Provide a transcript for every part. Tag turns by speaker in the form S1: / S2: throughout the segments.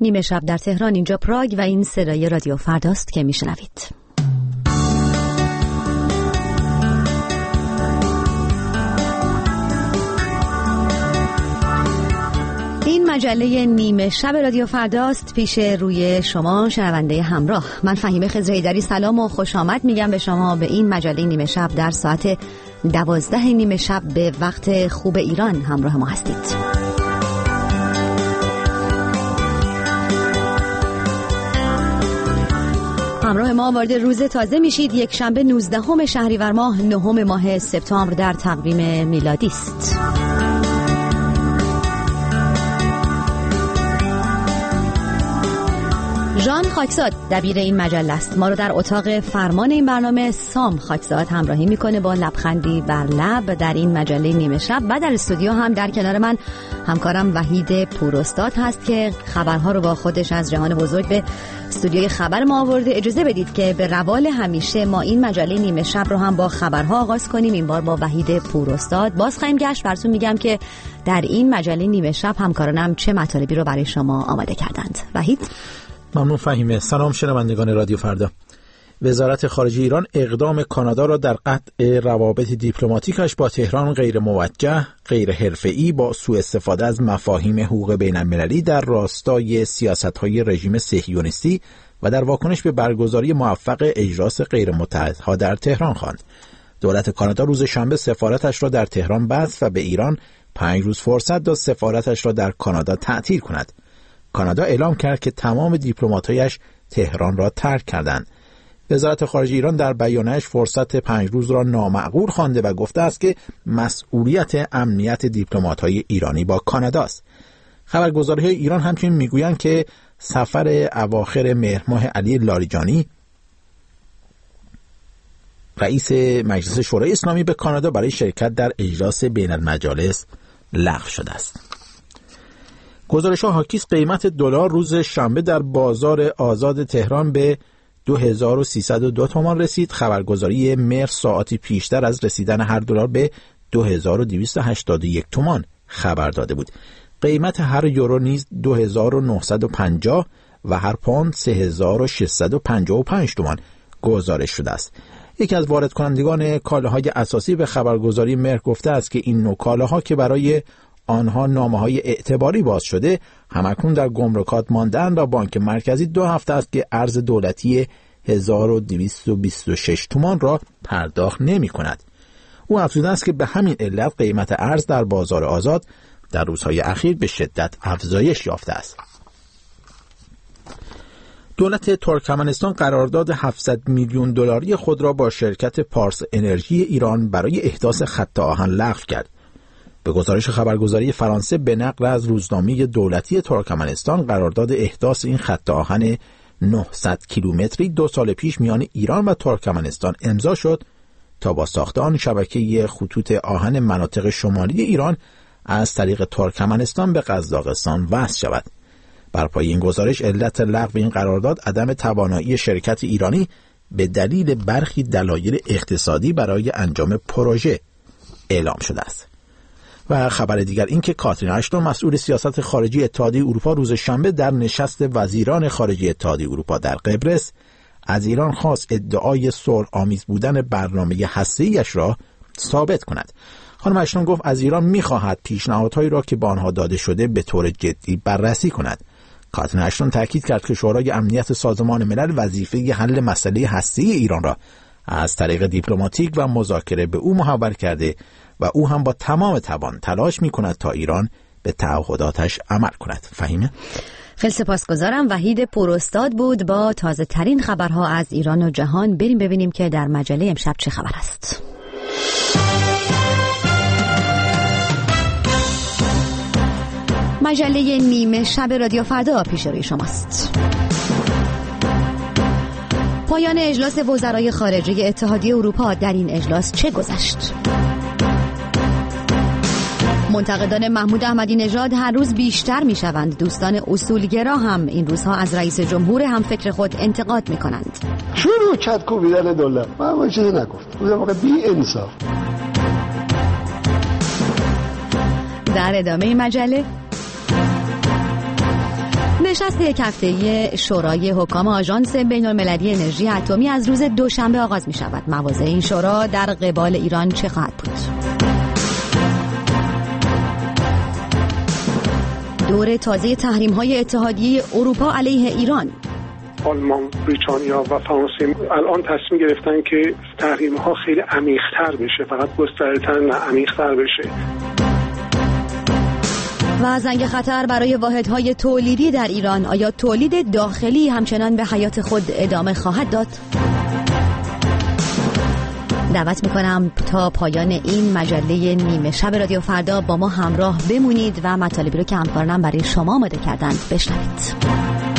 S1: نیمه شب در تهران، اینجا پراگ و این صدای رادیو فرداست که میشنوید. این مجله نیمه شب رادیو فرداست، پیش روی شما شنونده همراه. من فهیمه خضرایی‌دری سلام و خوش آمد میگم به شما به این مجله نیمه شب. در ساعت 12 نیمه شب به وقت خوب ایران همراه ما هستید. همراه ما وارد روز تازه میشید. یک شنبه 19 شهریور ماه، 9 ماه سپتامبر در تقویم میلادی است. ژان خاکزاد دبیر این مجله است. ما رو در اتاق فرمان این برنامه سام خاکزاد همراهی میکنه با لبخندی بر لب در این مجله نیمه شب. و در استودیو هم در کنار من همکارم وحید پوراستاد هست که خبرها رو با خودش از جهان بزرگ به استودیوی خبر ما آورده. اجازه بدید که به روال همیشه ما این مجله نیمه شب رو هم با خبرها آغاز کنیم. این بار با وحید پوراستاد باز خواهیم گشت. براتون میگم که در این مجله نیمه شب همکارانم چه مطالبی رو برای شما آماده کردند. وحید.
S2: ممنون فهیمه. سلام شنوندگان رادیو فردا. وزارت خارجه ایران اقدام کانادا را در قطع روابط دیپلماتیکش با تهران غیر موجه، غیر حرفه‌ای با سوء استفاده از مفاهیم حقوق بین المللی در راستای سیاست‌های رژیم صهیونیستی و در واکنش به برگزاری موفق اجلاس غیر متحدها در تهران خواند. دولت کانادا روز شنبه سفارتش را در تهران بست و به ایران 5 روز فرصت داد سفارتش را در کانادا تعطیل کند. کانادا اعلام کرد که تمام دیپلمات‌هایش تهران را ترک کردند. وزارت خارجه ایران در بیانیه‌اش فرصت 5 روز را نامعقول خوانده و گفته است که مسئولیت امنیت دیپلمات‌های ایرانی با کاناداست. خبرگزاری‌های ایران همچنین میگویند که سفر اواخر مهر ماه علی لاریجانی رئیس مجلس شورای اسلامی به کانادا برای شرکت در اجلاس بین المجالس لغو شده است. گزارش‌ها حاکی است قیمت دلار روز شنبه در بازار آزاد تهران به 2302 تومان رسید. خبرگزاری مهر ساعتی پیشتر از رسیدن هر دلار به 2281 تومان خبر داده بود. قیمت هر یورو نیز 2950 و هر پوند 3655 تومان گزارش شده است. یکی از وارد کنندگان کالاهای اساسی به خبرگزاری مهر گفته است که این نوع کالاها که برای آنها نامه‌های اعتباری باز شده همکنون در گمرکات مانده‌اند و بانک مرکزی 2 هفته است که ارز دولتی 1226 تومان را پرداخت نمی‌کند. او افزوده است که به همین علت قیمت ارز در بازار آزاد در روزهای اخیر به شدت افزایش یافته است. دولت ترکمنستان قرارداد 700 میلیون دلاری خود را با شرکت پارس انرژی ایران برای احداث خط آهن لغو کرد. به گزارش خبرگزاری فرانسه به نقل از روزنامه دولتی ترکمنستان، قرارداد احداث این خط آهن 900 کیلومتری 2 سال پیش میان ایران و ترکمنستان امضا شد تا با ساخت آن شبکه خطوط آهن مناطق شمالی ایران از طریق ترکمنستان به قزاقستان وصل شود. بر پای این گزارش علت لغو این قرارداد عدم توانایی شرکت ایرانی به دلیل برخی دلایل اقتصادی برای انجام پروژه اعلام شده است. و خبر دیگر این که کاترین اشتون مسئول سیاست خارجی اتحادیه اروپا روز شنبه در نشست وزیران خارجه اتحادیه اروپا در قبرس از ایران خواست ادعای صلح‌آمیز بودن برنامه هسته‌ایش را ثابت کند. خانم اشتون گفت از ایران می‌خواهد پیشنهادهایی را که به آنها داده شده به طور جدی بررسی کند. کاترین اشتون تاکید کرد که شورای امنیت سازمان ملل وظیفه حل مسئله هسته‌ای ایران را از طریق دیپلماتیک و مذاکره به او محول کرده و او هم با تمام توان تلاش می‌کند تا ایران به تعهداتش عمل کند. فهیمه؟
S1: خیلی سپاسگزارم. وحید پوراستاد بود با تازه ترین خبرها از ایران و جهان. بریم ببینیم که در مجله امشب چه خبر است. مجله نیمه شب رادیو فردا پیش روی شماست. پایان اجلاس وزرای خارجه اتحادیه اروپا. در این اجلاس چه گذشت؟ منتقدان محمود احمدی نژاد هر روز بیشتر می شوند. دوستان اصولگرا هم این روزها از رئیس جمهور هم فکر خود انتقاد می کنند.
S3: شروع کرد کوبیدن دلار. من چیزی نگفت. روز واقع بی انصاف.
S1: در ادامه مجله نشست یک هفته‌ای شورای حکام آژانس بین‌المللی انرژی اتمی از روز دوشنبه آغاز می شود. مواضع این شورا در قبال ایران چه خواهد بود؟ دور تازه تحریم‌های اتحادیه اروپا علیه ایران.
S4: آلمان، بریتانیا و فرانسه الان تصمیم گرفتن که تحریم‌ها خیلی عمیق‌تر بشه، فقط گسترده‌تر نه، عمیق‌تر بشه.
S1: و زنگ خطر برای واحدهای تولیدی در ایران. آیا تولید داخلی همچنان به حیات خود ادامه خواهد داد؟ دعوت میکنم تا پایان این مجله نیمه شب رادیو فردا با ما همراه بمونید و مطالبی رو که همکارانم برای شما آماده کردند بشنوید.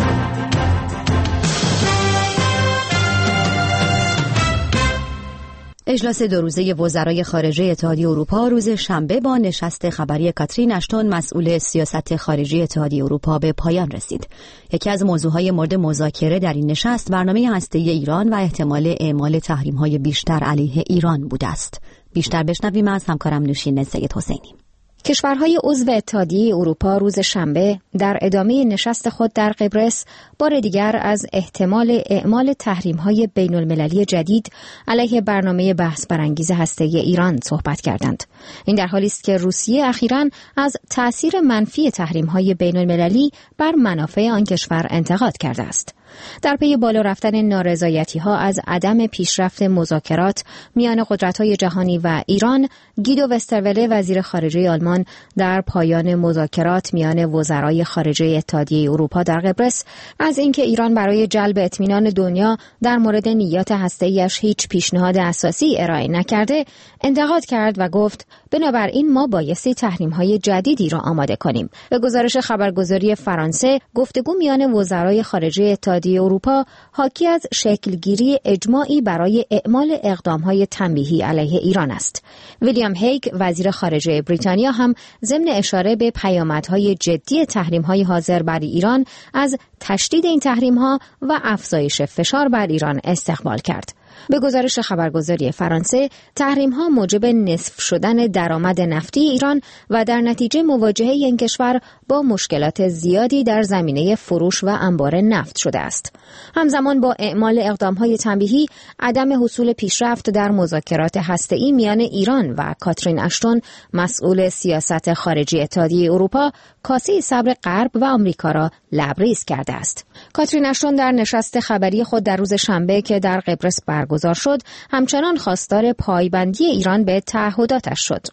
S1: اجلاس 2 روزه وزرای خارجه اتحادیه اروپا روز شنبه با نشست خبری کاترین اشتون مسئول سیاست خارجی اتحادیه اروپا به پایان رسید. یکی از موضوعهای مورد مذاکره در این نشست برنامه هسته‌ای ایران و احتمال اعمال تحریم‌های بیشتر علیه ایران بوده است. بیشتر بشنویم از همکارم نوشین سید حسینی.
S5: کشورهای عضو اتحادیه اروپا روز شنبه در ادامه نشست خود در قبرس بار دیگر از احتمال اعمال تحریم‌های بین‌المللی جدید علیه برنامه بحث برانگیز هسته‌ای ایران صحبت کردند. این در حالی است که روسیه اخیراً از تأثیر منفی تحریم‌های بین‌المللی بر منافع آن کشور انتقاد کرده است. در پی بالا رفتن نارضایتی‌ها از عدم پیشرفت مذاکرات میان قدرت‌های جهانی و ایران، گیدو وستروله وزیر خارجه آلمان در پایان مذاکرات میان وزرای خارجه اتحادیه اروپا در قبرس از اینکه ایران برای جلب اطمینان دنیا در مورد نیات هسته‌ایش هیچ پیشنهاد اساسی ارائه نکرده، انتقاد کرد و گفت بنابراین ما بایستی تحریم‌های جدیدی را آماده کنیم. به گزارش خبرگزاری فرانسه، گفتگو میان وزرای خارجه اتحادیه اروپا حاکی از شکلگیری اجماعی برای اعمال اقدام‌های تنبیهی علیه ایران است. ویلیام هیگ وزیر خارجه بریتانیا هم ضمن اشاره به پیامدهای جدی تحریم‌های حاضر بر ایران از تشدید این تحریم‌ها و افزایش فشار بر ایران استقبال کرد. به گزارش خبرگزاری فرانسه، تحریم‌ها موجب نصف شدن درآمد نفتی ایران و در نتیجه مواجهه این کشور با مشکلات زیادی در زمینه فروش و انبار نفت شده است. همزمان با اعمال اقدام‌های تنبیهی، عدم حصول پیشرفت در مذاکرات هسته‌ای میان ایران و کاترین اشتون، مسئول سیاست خارجی اتحادیه اروپا، کاسه صبر غرب و آمریکا را لبریز کرده است. کاترین اشتون در نشست خبری خود در روز شنبه که در قبرس برگزار شد، همچنان خواستار پایبندی ایران به تعهداتش شد.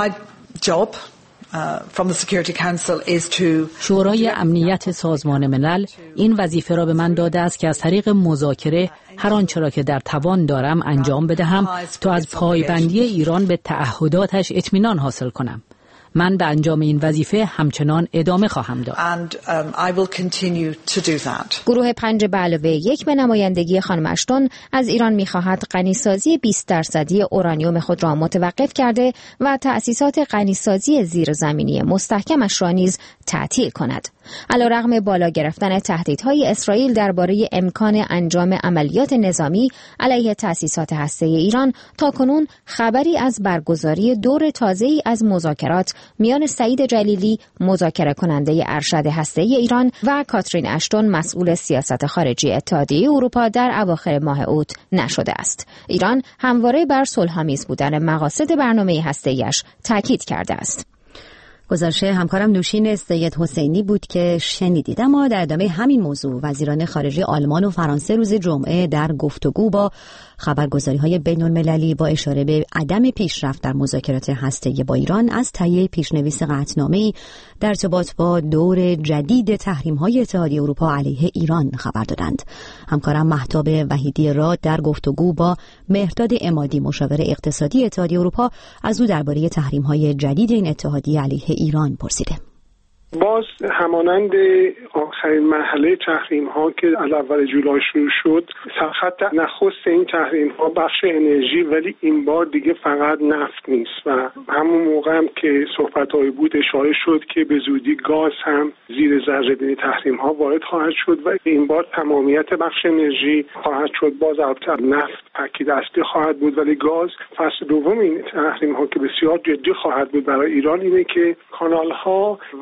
S6: شورای امنیت سازمان ملل این وظیفه را به من داده است که از طریق مذاکره هر آنچه را که در توان دارم انجام بدهم تا از پایبندی ایران به تعهداتش اطمینان حاصل کنم. من به انجام این وظیفه همچنان ادامه خواهم داد.
S5: گروه 5+1 به نمایندگی خانم اشتون از ایران می‌خواهد غنیسازی 20% اورانیوم خود را متوقف کرده و تأسیسات غنیسازی زیرزمینی مستحکمش را نیز تعطیل کند. علیرغم بالا گرفتن تهدیدهای اسرائیل درباره امکان انجام عملیات نظامی علیه تأسیسات هسته‌ای ایران، تاکنون خبری از برگزاری دور تازه‌ای از مذاکرات میان سعید جلیلی، مذاکره کننده ارشد هسته‌ای ایران، و کاترین اشتون، مسئول سیاست خارجی اتحادیه اروپا، در اواخر ماه اوت نشده است. ایران همواره بر صلح‌آمیز بودن مقاصد برنامه هسته‌ایش تاکید کرده است.
S1: گزارش همکارم نوشین سید حسینی بود که شنیدید. اما در ادامه همین موضوع، وزیران خارجه آلمان و فرانسه روز جمعه در گفتگو با خبرگزاری‌های بین‌المللی با اشاره به عدم پیشرفت در مذاکرات هسته‌ای با ایران از تهیه پیشنویس قطعنامه‌ای در ارتباط با دور جدید تحریم‌های اتحادیه اروپا علیه ایران خبر دادند. همکارم مهتاب وحیدی راد در گفتگو با مهرداد عمادی، مشاور اقتصادی اتحادیه اروپا، از او درباره تحریم‌های جدید این اتحادیه علیه ایران پرسیده.
S4: باز همانند آخرین مرحله تحریم ها که اول جولای شروع شد، خط نخست این تحریم ها بخش انرژی، ولی این بار دیگه فقط نفت نیست و همون موقع هم که صحبت های بود اشاره شد که به زودی گاز هم زیر ذره‌بین تحریم ها وارد خواهد شد و این بار تمامیت بخش انرژی خواهد شد. باز البته نفت تاکید اصلی خواهد بود، ولی گاز فصل دوم این تحریم ها که بسیار جدی خواهد بود برای ایران اینه که کانال ها و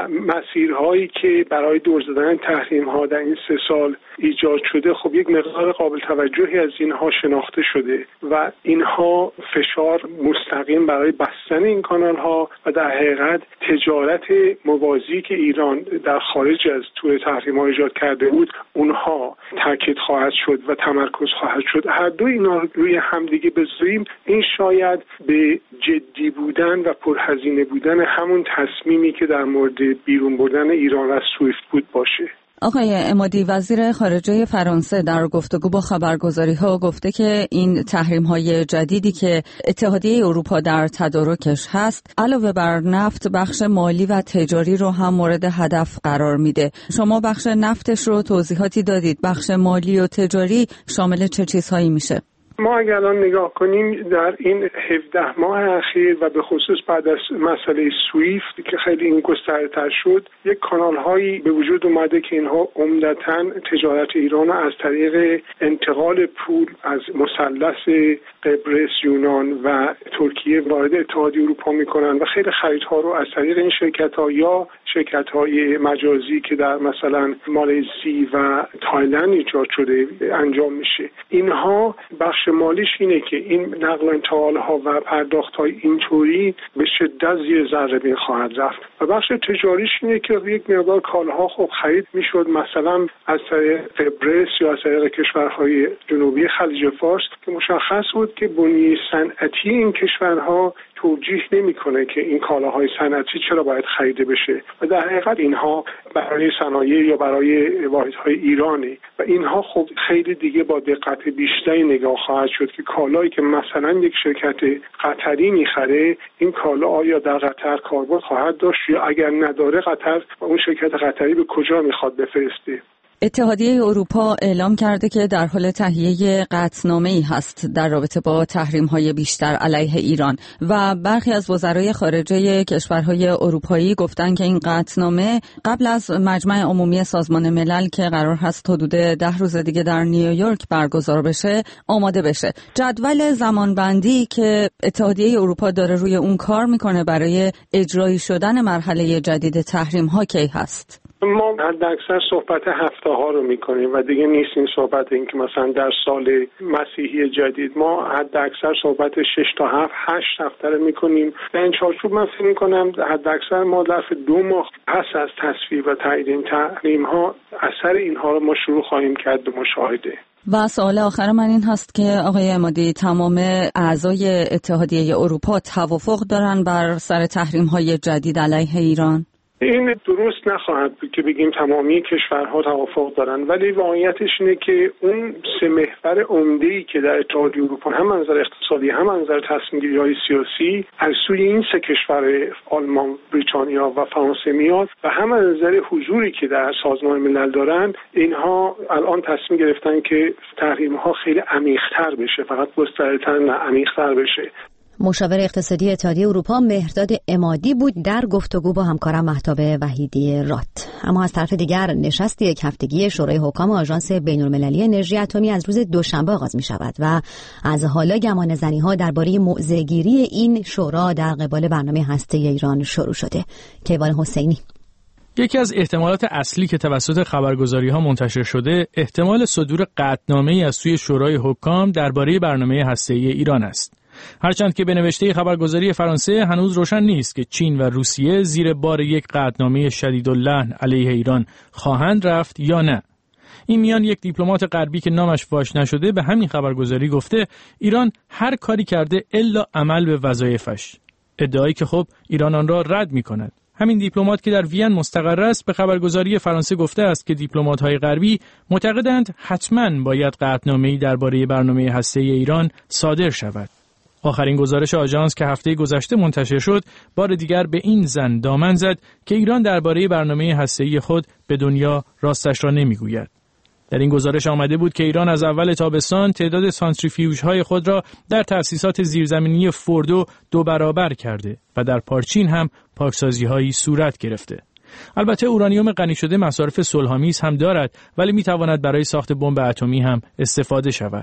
S4: و مسیرهایی که برای دور زدن تحریم‌ها در این 3 سال ایجاد شده، خب یک مقدار قابل توجهی از اینها شناخته شده و اینها فشار مستقیم برای بستن این کانال‌ها و در حقیقت تجارت موازی که ایران در خارج از طول تحریم‌ها ایجاد کرده بود، اونها تاکید خواهد شد و تمرکز خواهد شد. هر دو اینا روی همدیگه بذاریم، این شاید به جدی بودن و پرهزینه بودن همون تصمیمی که در مورد بیرون بردن ایران از سویفت بود باشه.
S7: آقای عمادی، وزیر خارجه فرانسه در گفتگو با خبرگزاری‌ها گفته که این تحریم‌های جدیدی که اتحادیه اروپا در تدارکش هست، علاوه بر نفت بخش مالی و تجاری رو هم مورد هدف قرار میده. شما بخش نفتش رو توضیحاتی دادید، بخش مالی و تجاری شامل چه چیزهایی میشه؟
S4: ما اگر الان نگاه کنیم در این 17 ماه اخیر و به خصوص بعد از مسئله سویفت که خیلی این گسترده‌تر شد، یک کانال‌هایی به وجود اومده که اینها عمدتاً تجارت ایران رو از طریق انتقال پول از مثلث قبرس، یونان و ترکیه وارد اتحادیه اروپا میکنن و خیلی خریدها رو از طریق این شرکت‌ها یا شرکت‌های مجازی که در مثلا مالزی و تایلند ایجاد شده انجام میشه. اینها بخش مالیش اینه که این نقل و انتقال‌ها و پرداخت‌های اینطوری به شدت زیر ذره خواهد رفت و بخش تجاریش اینه که یک مقدار کالاها خب خرید میشد مثلا از طریق قبرس یا از طریق کشورهای جنوبی خلیج فارس که مشخص بود که بنیه صنعتی این کشورها توجیه نمی‌کنه که این کالاهای صنعتی چرا باید خریده بشه و در حقیقت اینها برای صنایع یا برای واحدهای ایرانی و اینها خب خیلی دیگه با دقت بیشتری نگاه خواهد شد که کالایی که مثلا یک شرکت قطری می‌خره، این کالا آیا در قطر کاربرد خواهد داشت یا اگر نداره قطر و اون شرکت قطری به کجا می‌خواد بفرسته.
S7: اتحادیه اروپا اعلام کرده که در حال تهیه قطعنامه‌ای هست در رابطه با تحریم‌های بیشتر علیه ایران و برخی از وزرای خارجه کشورهای اروپایی گفتن که این قطعنامه قبل از مجمع عمومی سازمان ملل که قرار هست حدود 10 روز دیگه در نیویورک برگزار بشه آماده بشه. جدول زمانبندی که اتحادیه اروپا داره روی اون کار میکنه برای اجرایی شدن مرحله جدید تحریم‌ها کی هست؟
S4: ما حد اکثر صحبت هفته ها رو میکنیم و دیگه نیست این صحبت این که مثلا در سال مسیحی جدید. ما حد اکثر صحبت 6 تا 7 8 هفته رو میکنیم. در این چارچوب من فکر میکنم حد اکثر ما ظرف 2 ماه پس از تصویب و تایید این تحریم ها اثر اینها رو ما شروع خواهیم کرد به مشاهده.
S7: و سوال آخر من این هست که آقای عمادی، تمام اعضای اتحادیه اروپا توافق دارن بر سر تحریم‌های جدید علیه ایران؟
S4: این درست نخواهد بود که بگیم تمامی کشورها توافق دارن، ولی واقعیتش اینه که اون 3 محور عمده‌ای که در اتحادیه اروپا هم از نظر اقتصادی هم از نظر تصمیم‌گیری‌های سیاسی از سوی این 3 کشور آلمان، بریتانیا و فرانسه میاد و هم از نظر حضوری که در سازمان ملل دارن، اینها الان تصمیم گرفتن که تحریم‌ها خیلی عمیق‌تر بشه، فقط گسترده‌تر نه عمیق‌تر بشه.
S1: مشاور اقتصادی اتحادیه اروپا مهرداد عمادی بود در گفتگو با همکارم مهتاب وحیدی رات. اما از طرف دیگر نشست 1 هفتگی شورای حکام آژانس بین‌المللی انرژی اتمی از روز دوشنبه آغاز می شود و از حالا گمانه‌زنی‌ها درباره موضع‌گیری این شورا در قبال برنامه هسته‌ای ایران شروع شده. کیوان حسینی:
S8: یکی از احتمالات اصلی که توسط خبرگزاری‌ها منتشر شده، احتمال صدور قطعنامه‌ای از سوی شورای حکام درباره برنامه هسته‌ای ایران است. هرچند که به نوشته خبرگزاری فرانسه هنوز روشن نیست که چین و روسیه زیر بار یک قطعنامه شدیداللحن علیه ایران خواهند رفت یا نه. این میان یک دیپلمات غربی که نامش فاش نشده به همین خبرگزاری گفته ایران هر کاری کرده الا عمل به وظایفش. ادعایی که خب ایران آن را رد می‌کند. همین دیپلمات که در وین مستقر است به خبرگزاری فرانسه گفته است که دیپلمات‌های غربی معتقدند حتماً باید قطعنامه‌ای درباره برنامه هسته‌ای ایران صادر شود. آخرین گزارش آژانس که هفته گذشته منتشر شد، بار دیگر به این زن دامن زد که ایران درباره برنامه هسته‌ای خود به دنیا راستش را نمیگوید. در این گزارش آمده بود که ایران از اول تابستان تعداد سانتریفیوژهای خود را در تأسیسات زیرزمینی فوردو 2 برابر کرده و در پارچین هم پاکسازی‌هایی صورت گرفته. البته اورانیوم غنی شده مصارف صلح‌آمیز هم دارد، ولی می‌تواند برای ساخت بمب اتمی هم استفاده شود.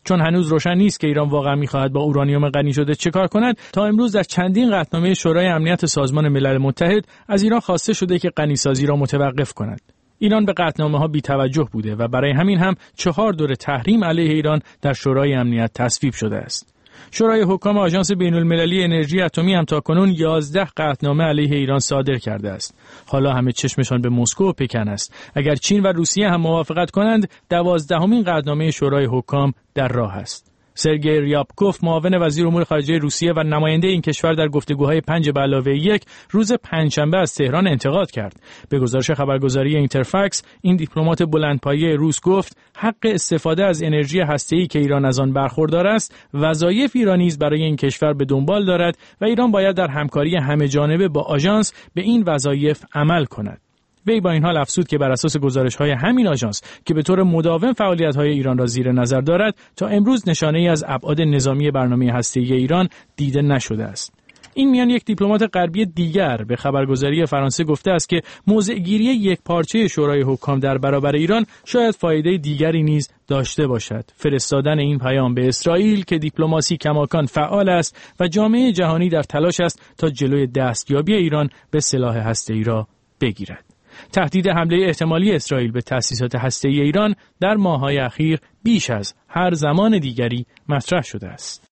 S8: چون هنوز روشن نیست که ایران واقعا می‌خواهد با اورانیوم غنی شده چه کار کند، تا امروز در چندین قطعنامه شورای امنیت سازمان ملل متحد از ایران خواسته شده که غنیسازی را متوقف کند. ایران به قطعنامه‌ها بی‌توجه بوده و برای همین هم 4 دور تحریم علیه ایران در شورای امنیت تصویب شده است. شورای حکام آژانس بین‌المللی انرژی اتمی هم تاکنون 11 قطعنامه علیه ایران صادر کرده است. حالا همه چشمشان به مسکو و پکن است. اگر چین و روسیه هم موافقت کنند، 12مین قطعنامه شورای حکام در راه است. سرگئی ریابکوف، معاون وزیر امور خارجه روسیه و نماینده این کشور در گفتگوهای 5+1 روز پنجشنبه از تهران انتقاد کرد. به گزارش خبرگزاری اینترفکس، این دیپلمات بلندپایه روس گفت حق استفاده از انرژی هسته‌ای که ایران از آن برخوردار است، وظایف ایرانی است برای این کشور به دنبال دارد و ایران باید در همکاری همه‌جانبه با آژانس به این وظایف عمل کند. وی با این حال افزود که بر اساس گزارش‌های همین آژانس که به طور مداوم فعالیت‌های ایران را زیر نظر دارد، تا امروز نشانه‌ای از ابعاد نظامی برنامه هسته‌ای ایران دیده نشده است. این میان یک دیپلمات غربی دیگر به خبرگزاری فرانسه گفته است که موضع‌گیری یکپارچه شورای حکام در برابر ایران شاید فایده دیگری نیز داشته باشد. فرستادن این پیام به اسرائیل که دیپلماسی کماکان فعال است و جامعه جهانی در تلاش است تا جلوی دستیابی ایران به سلاح هسته‌ای را بگیرد. تهدید حمله احتمالی اسرائیل به تأسیسات هسته‌ای ایران در ماه‌های اخیر بیش از هر زمان دیگری مطرح شده است.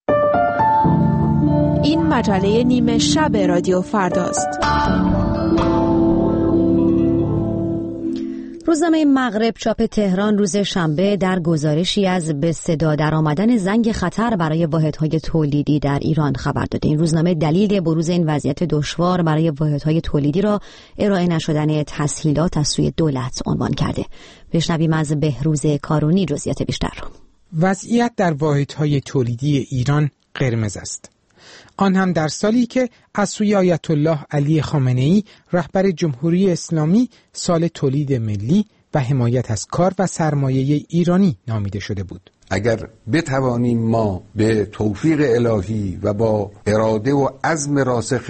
S9: این مجله نیمه شب رادیو فرداست.
S1: روزنامه مغرب چاپ تهران روز شنبه در گزارشی از به صدا درآمدن زنگ خطر برای واحدهای تولیدی در ایران خبر داده. این روزنامه دلیل بروز این وضعیت دشوار برای واحدهای تولیدی را ارائه نشدن تسهیلات از سوی دولت عنوان کرده. بشنویم از بهروز کارونی جزئیات بیشتر را.
S10: وضعیت در واحدهای تولیدی ایران قرمز است. آن هم در سالی که از سوی آیت الله علی خامنه‌ای رهبر جمهوری اسلامی سال تولید ملی و حمایت از کار و سرمایه ایرانی نامیده شده بود.
S11: اگر بتوانیم ما به توفیق الهی و با اراده و عزم راسخ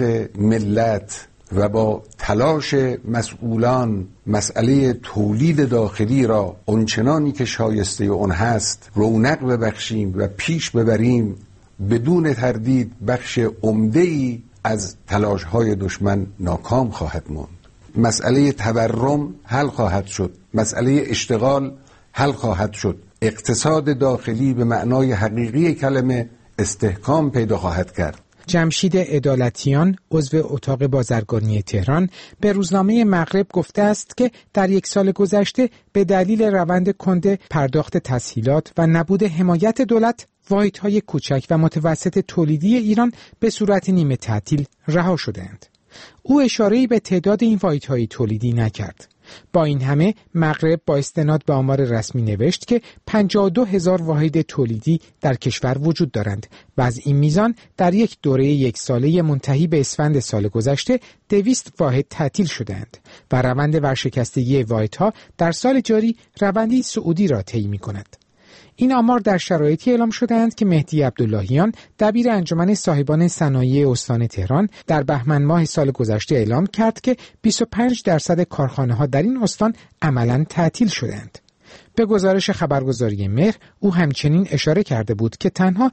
S11: ملت و با تلاش مسئولان مسئله تولید داخلی را اونچنانی که شایسته اون هست رونق ببخشیم و پیش ببریم، بدون تردید بخش عمده‌ای از تلاش‌های دشمن ناکام خواهد ماند. مسئله تورم حل خواهد شد، مسئله اشتغال حل خواهد شد، اقتصاد داخلی به معنای حقیقی کلمه استحکام پیدا خواهد کرد.
S10: جمشید عدالتیان، عضو اتاق بازرگانی تهران، به روزنامه مغرب گفته است که در یک سال گذشته به دلیل روند کند پرداخت تسهیلات و نبود حمایت دولت، واحدهای کوچک و متوسط تولیدی ایران به صورت نیمه تعطیل رها شدند. او اشاره‌ای به تعداد این واحدهای تولیدی نکرد. با این همه مغرب با استناد به آمار رسمی نوشت که 52,000 واحد تولیدی در کشور وجود دارند و از این میزان در یک دوره یک ساله منتهی به اسفند سال گذشته 200 واحد تعطیل شدند و روند ورشکستگی واحدها در سال جاری روندی صعودی را طی می‌کند. این آمار در شرایطی اعلام شدند که مهدی عبداللهیان، دبیر انجمن صاحبان صنایع استان تهران، در بهمن ماه سال گذشته اعلام کرد که 25% کارخانه‌ها در این استان عملاً تعطیل شدند. به گزارش خبرگزاری مهر، او همچنین اشاره کرده بود که تنها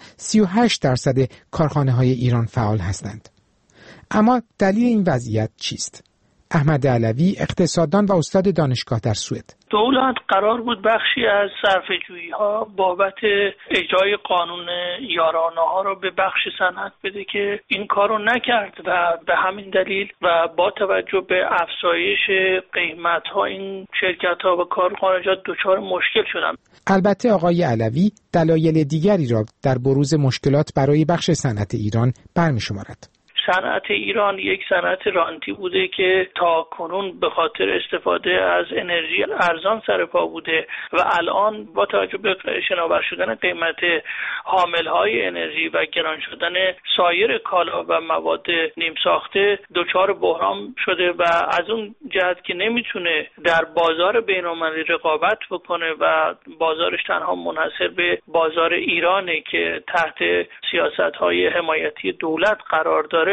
S10: 38% کارخانه‌های ایران فعال هستند. اما دلیل این وضعیت چیست؟ احمد علوی، اقتصاددان و استاد دانشگاه در سوئد:
S12: دولت قرار بود بخشی از صرفه‌جویی‌ها بابت اجرای قانون یارانه‌ها رو به بخش صنعت بده که این کارو نکرد و به همین دلیل و با توجه به افزایش قیمت‌ها این شرکت‌ها و کارخانجات دچار مشکل شدن.
S10: البته آقای علوی دلایل دیگری را در بروز مشکلات برای بخش صنعت ایران برمی‌شمارد.
S12: صنعت ایران یک صنعت رانتی بوده که تا کنون به خاطر استفاده از انرژی ارزان سر پا بوده و الان با توجه به شناور شدن قیمت حاملهای انرژی و گران شدن سایر کالا و مواد نیم ساخته دچار بحران شده و از اون جهت که نمیتونه در بازار بین‌المللی رقابت بکنه و بازارش تنها منحصر به بازار ایرانه که تحت سیاست‌های حمایتی دولت قرار داره،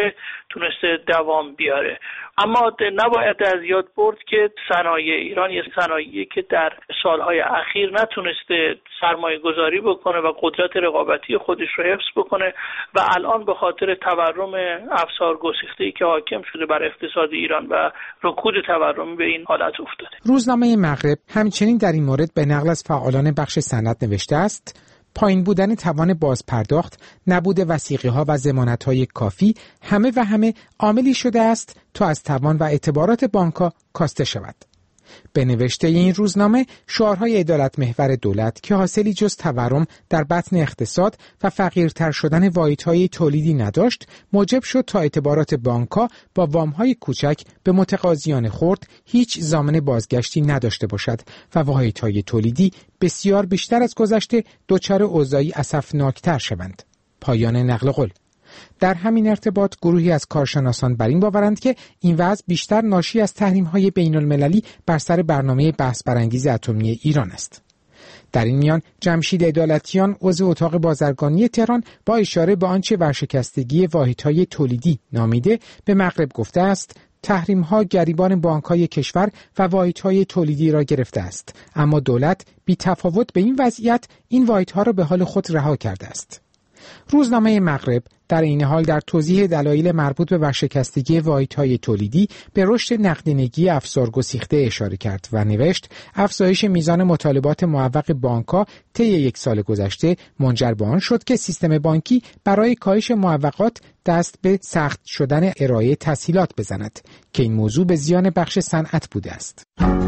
S12: ساله تونسته دوام بیاره. اما نباید از یاد برد که صنایع ایران یک صنایعی که در سالهای اخیر نتونسته سرمایه گذاری بکنه و قدرت رقابتی خودش رو حفظ بکنه و الان به خاطر تورم افسار گسیخته‌ای که حاکم شده بر اقتصاد ایران و رکود تورمی به این حالت افتاده.
S10: روزنامه مغرب همچنین در این مورد به نقل از فعالان بخش سند نوشته است: پایین بودن توان بازپرداخت، نبود وثیقه‌ها و ضمانت‌های کافی همه عاملی شده است تا از توان و اعتبارات بانک‌ها کاسته شود. به نوشته این روزنامه، شعارهای عدالت محور دولت که حاصلی جز تورم در بطن اقتصاد و فقیرتر شدن واحدهای تولیدی نداشت، موجب شد تا اعتبارات بانک‌ها با وام‌های کوچک به متقاضیان خرد هیچ ضامن بازگشتی نداشته باشد و واحدهای تولیدی بسیار بیشتر از گذشته دچار اوضاعی اسفناکتر شوند. پایان نقل قول. در همین ارتباط گروهی از کارشناسان بر این باورند که این وضع بیشتر ناشی از تحریم‌های بین‌المللی بر سر برنامه بحث برانگیز اتمی ایران است. در این میان جمشید عدالتیان، عضو اتاق بازرگانی تهران، با اشاره به آنچه ورشکستگی واحدهای تولیدی نامیده به مغرب گفته است: تحریم‌ها گریبان بانک‌های کشور و واحدهای تولیدی را گرفته است، اما دولت بی تفاوت به این وضعیت این واحدها را به حال خود رها کرده است. روزنامه مغرب در این حال در توضیح دلایل مربوط به ورشکستگی واحدهای تولیدی به رشد نقدینگی افزار گسیخته اشاره کرد و نوشت: افزایش میزان مطالبات معوق بانک‌ها طی یک سال گذشته منجر به آن شد که سیستم بانکی برای کاهش معوقات دست به سخت شدن ارائه تسهیلات بزند که این موضوع به زیان بخش صنعت بوده است.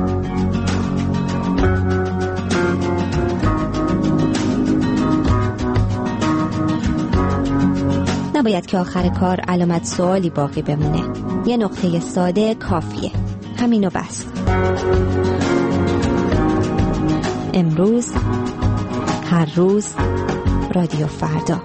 S5: نباید که آخر کار علامت سوالی باقی بمونه. یه نقطه ساده کافیه. همینو بس. امروز، هر روز، رادیو فردا.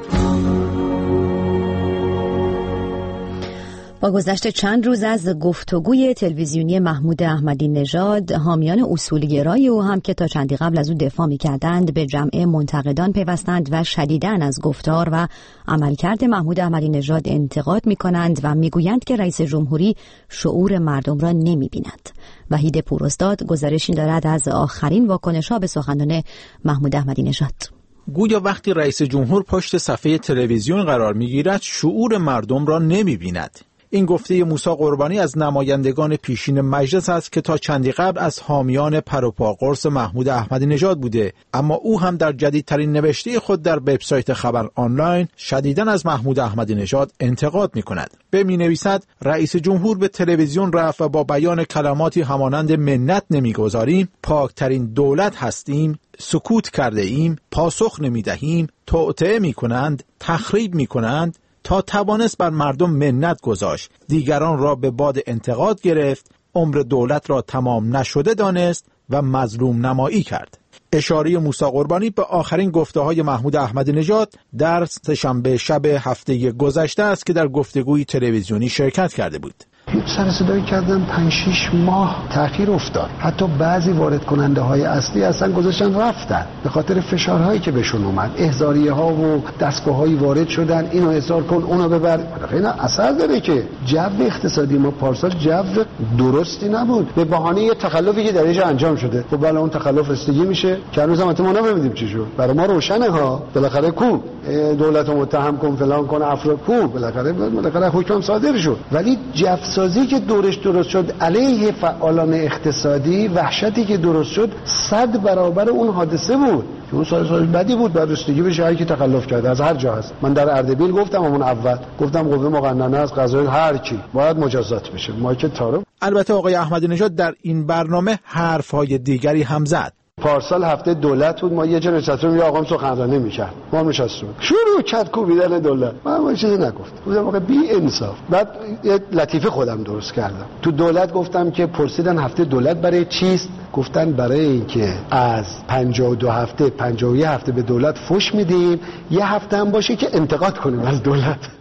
S1: با گذشت چند روز از گفتگوی تلویزیونی محمود احمدی نژاد، حامیان اصولگرای او هم که تا چندی قبل از او دفاع می‌کردند به جمع منتقدان پیوستند و شدیداً از گفتار و عملکرد محمود احمدی نژاد انتقاد می‌کنند و می‌گویند که رئیس جمهوری شعور مردم را نمی‌بیند. وحید پوراستاد گزارشی دارد از آخرین واکنش‌ها به سخنان محمود احمدی نژاد.
S2: گویا وقتی رئیس جمهور پشت صفحه تلویزیون قرار می‌گیرد شعور مردم را نمی‌بیند. این گفته موسی قربانی از نمایندگان پیشین مجلس است که تا چندی قبل از حامیان پروپاقرص محمود احمدی نژاد بوده، اما او هم در جدیدترین نوشته خود در وبسایت خبر آنلاین شدیداً از محمود احمدی نژاد انتقاد می‌کند. می‌نویسد رئیس جمهور به تلویزیون رفت و با بیان کلماتی همانند منت نمی‌گذاریم، پاکترین دولت هستیم، سکوت کرده ایم، پاسخ نمی‌دهیم، توطئه می‌کنند، تخریب می‌کنند، تا توانست بر مردم منت گذاشت، دیگران را به باد انتقاد گرفت، عمر دولت را تمام نشده دانست و مظلوم نمایی کرد. اشاره موسی قربانی به آخرین گفته‌های محمود احمدی نژاد در سه‌شنبه شب هفته گذشته است که در گفتگوی تلویزیونی شرکت کرده بود.
S3: سر صدایی کردن 5-6 ماه تأخیر افتاد. حتی بعضی وارد کننده های اصلی اصلا گذاشتن رفتن به خاطر فشارهایی که بهشون اومد. احضاریه ها و دستگاه هایی وارد شدن، اینو احضار کن اونو ببر. اینا اثر داره که جو اقتصادی ما پارسال جو درستی نبود به بهانه یه تخلفی که در اینجا انجام شده. خب بالا اون تخلف رسیدگی میشه که هنوز هم ما نمیدونیم چی شد. برای ما روشنه ها. بالاخره کو دولت رو متهم کن فلان کن افراد کو بالاخره حکم صادر شد. ولی جو سازی که دورش درست شد علیه فعالان اقتصادی، وحشتی که درست شد 100 برابر اون حادثه بود. اون سال بدی بود، بعد رسیدگی بشه هر کی تخلف کرده از هر جا هست. من در اردبیل گفتم اون اول گفتم قوه مقننه از قضای هر کی باید مجازات بشه. ما که تارو.
S2: البته آقای احمدی نژاد در این برنامه حرف‌های دیگری هم زد.
S3: پارسال هفته دولت بود، ما یه جا نشستیم، یه آقام سخنرانی می‌کرد، ما نشستیم شروع کرد کوبیدن دولت. من چیزی نگفتم، گفتم آقا بی انصاف. بعد یه لطیفه خودم درست کردم تو دولت، گفتم که پرسیدن هفته دولت برای چیست، گفتن برای اینکه از 52 هفته 51 هفته به دولت فوش میدیم، یه هفته هم باشه که انتقاد کنیم از دولت.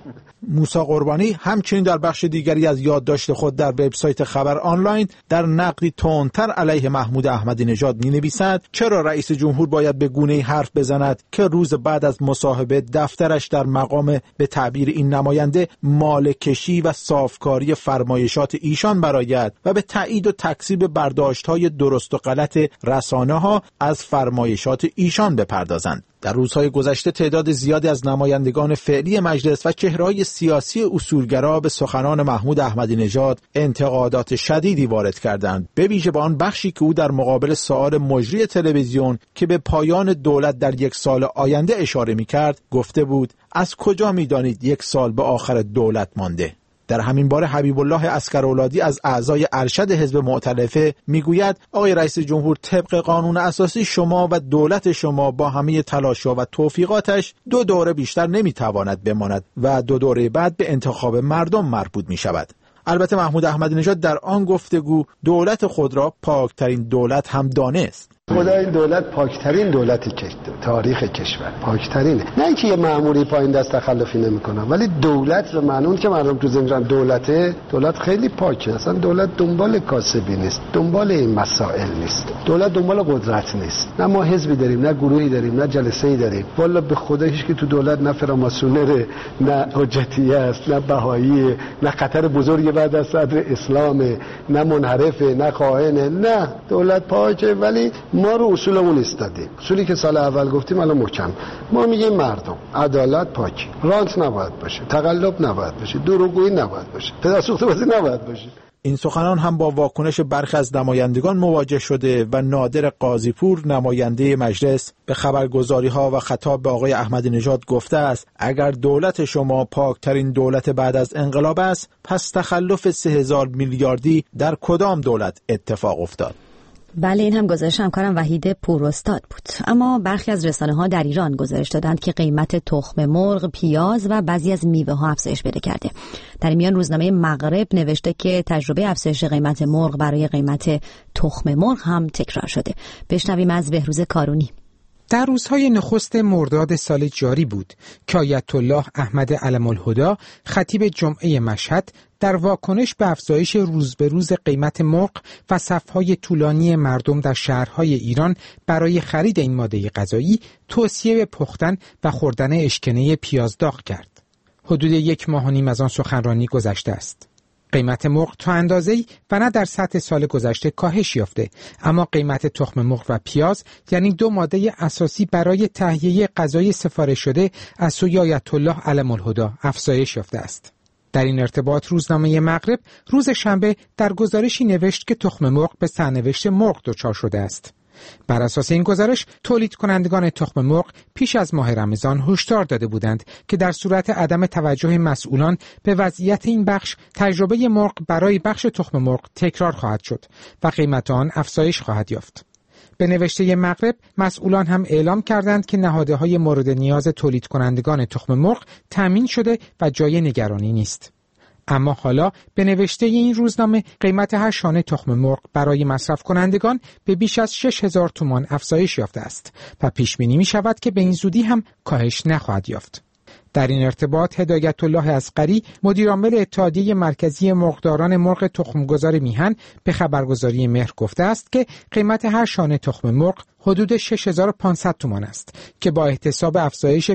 S2: موسی قربانی همچنین در بخش دیگری از یادداشت خود در وبسایت خبر آنلاین در نقدی تندتر علیه محمود احمدی نژاد می‌نویسد چرا رئیس جمهور باید به گونه‌ای حرف بزند که روز بعد از مصاحبه دفترش در مقام به تعبیر این نماینده مالکشی و صافکاری فرمایشات ایشان برآید و به تایید و تکذیب برداشت‌های درست و غلط رسانه‌ها از فرمایشات ایشان بپردازند. در روزهای گذشته تعداد زیادی از نمایندگان فعلی مجلس و چهره‌های سیاسی اصولگرا به سخنان محمود احمدی نژاد انتقادات شدیدی وارد کردند، به ویژه با آن بخشی که او در مقابل سؤال مجری تلویزیون که به پایان دولت در 1 سال آینده اشاره می‌کرد گفته بود: از کجا می‌دانید 1 سال به آخر دولت مانده؟ در همین باره حبیب الله عسکرولادی از اعضای ارشد حزب مؤتلفه میگوید آقای رئیس جمهور طبق قانون اساسی شما و دولت شما با همه تلاش‌ها و توفیقاتش 2 دوره بیشتر نمیتواند بماند و 2 دوره بعد به انتخاب مردم مربوط می شود. البته محمود احمدی نژاد در آن گفتگو دولت خود را پاکترین دولت هم دانست.
S3: خدا این دولت پاکترین دولت تاریخ کشور، پاکترینه. نه اینکه یه مأموری پایین دست تخلفی نمیکنه، ولی دولت به معنی که مردم تو ذهنشون دولت خیلی پاکه. اصلا دولت دنبال کاسبی نیست، دنبال این مسائل نیست، دولت دنبال قدرت نیست. نه ما حزبی داریم، نه گروهی داریم، نه جلسه‌ای داریم. والا به خدا هیچ کی تو دولت نه فراماسونره، نه حجتیه است، نه بهاییه، نه خطر بزرگی بعد از صدر اسلامه، نه منحرفه، نه خائنه. نه، دولت پاکه، ولی ما رو اصولمون ایستادیم. اصولی که سال اول گفتیم الان محکم. ما میگیم مردم عدالت، پاکی، رانت نباید باشه، تقلب نباید باشه، دروغگویی نباید باشه، پدرسوخته بازی نباید باشه.
S2: این سخنان هم با واکنش برخی از نمایندگان مواجه شده و نادر قاضی‌پور نماینده مجلس به خبرگزاری‌ها و خطاب به آقای احمدی نژاد گفته است اگر دولت شما پاکترین دولت بعد از انقلاب است پس تخلف 3000 میلیاردی در کدام دولت اتفاق افتاد؟
S1: بله، این هم گزارش همکارم وحید پوراستاد بود. اما برخی از رسانه‌ها در ایران گزارش دادند که قیمت تخم مرغ، پیاز و بعضی از میوه‌ها افزایش پیدا کرده. در این میان روزنامه مغرب نوشته که تجربه افزایش قیمت مرغ برای قیمت تخم مرغ هم تکرار شده. بشنویم از بهروز کارونی.
S10: در روزهای نخست مرداد سال جاری بود که آیت الله احمد علم الهدی خطیب جمعه مشهد در واکنش به افزایش روز به روز قیمت مرغ و صفهای طولانی مردم در شهرهای ایران برای خرید این ماده غذایی توصیه به پختن و خوردن اشکنه پیاز داغ کرد. حدود 1.5 ماه از آن سخنرانی گذشته است. قیمت مرغ تا اندازه‌ای و نه در سطح سال گذشته کاهش یافته، اما قیمت تخم مرغ و پیاز، یعنی 2 ماده اساسی برای تهیه غذای سفارش شده از سوی آیت الله علم الهدی افزایش یافته است. در این ارتباط روزنامه مغرب روز شنبه در گزارشی نوشت که تخم مرغ به سرنوشت مرغ دچار شده است. بر اساس این گزارش تولید کنندگان تخم مرغ پیش از ماه رمضان هشدار داده بودند که در صورت عدم توجه مسئولان به وضعیت این بخش تجربه مرغ برای بخش تخم مرغ تکرار خواهد شد و قیمت آن افزایش خواهد یافت. به نوشته مغرب مسئولان هم اعلام کردند که نهادهای مورد نیاز تولید کنندگان تخم مرغ تامین شده و جای نگرانی نیست. اما حالا به نوشته این روزنامه قیمت هر شانه تخم مرغ برای مصرف کنندگان به بیش از 6000 تومان افزایش یافته است و پیش بینی می شود که به این زودی هم کاهش نخواهد یافت. در این ارتباط هدایت الله اصغری مدیرعامل اتحادیه مرکزی مرغداران مرغ تخمگذار میهن به خبرگزاری مهر گفته است که قیمت هر شانه تخم مرغ حدود 6500 تومان است که با احتساب افزایش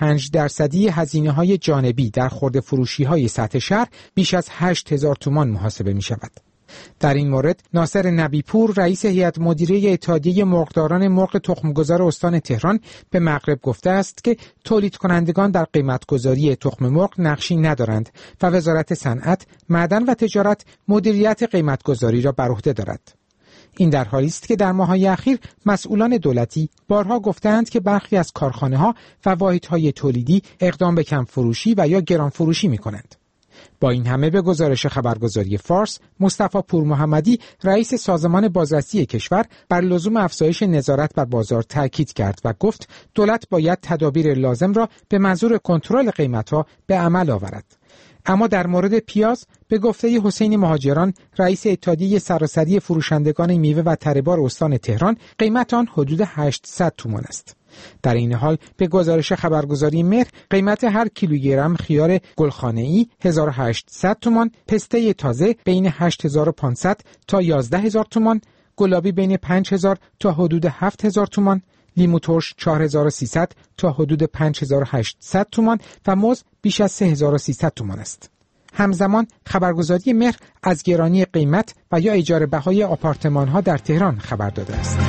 S10: 25% هزینه‌های جانبی در خرده فروشی‌های سطح شهر بیش از 8000 تومان محاسبه می‌شود. در این مورد ناصر نبیپور رئیس هیئت مدیره اتحادیه مرغداران مرغ تخمگذار استان تهران به مغرب گفته است که تولید کنندگان در قیمتگذاری تخم مرغ نقشی ندارند و وزارت صنعت، معدن و تجارت مدیریت قیمتگذاری را بر عهده دارد. این در حالی است که در ماه‌های اخیر مسئولان دولتی بارها گفتند که برخی از کارخانه‌ها و واحدهای تولیدی اقدام به کم فروشی و یا گران فروشی می‌کنند. با این همه به گزارش خبرگزاری فارس، مصطفی پورمحمدی رئیس سازمان بازرسی کشور بر لزوم افزایش نظارت بر بازار تاکید کرد و گفت دولت باید تدابیر لازم را به منظور کنترل قیمت‌ها به عمل آورد. اما در مورد پیاز به گفته حسین مهاجران رئیس اتحادیه سراسری فروشندگان میوه و تره‌بار استان تهران قیمت آن حدود 800 تومان است. در این حال به گزارش خبرگزاری مهر قیمت هر کیلوگرم خیار گلخانه‌ای 1800 تومان، پسته تازه بین 8500 تا 11000 تومان، گلابی بین 5000 تا حدود 7000 تومان، لیمو ترش 4300 تا حدود 5800 تومان و موز بیش از 3300 تومان است. همزمان خبرگزاری مهر از گرانی قیمت و یا اجاره بهای آپارتمان‌ها در تهران خبر داده است.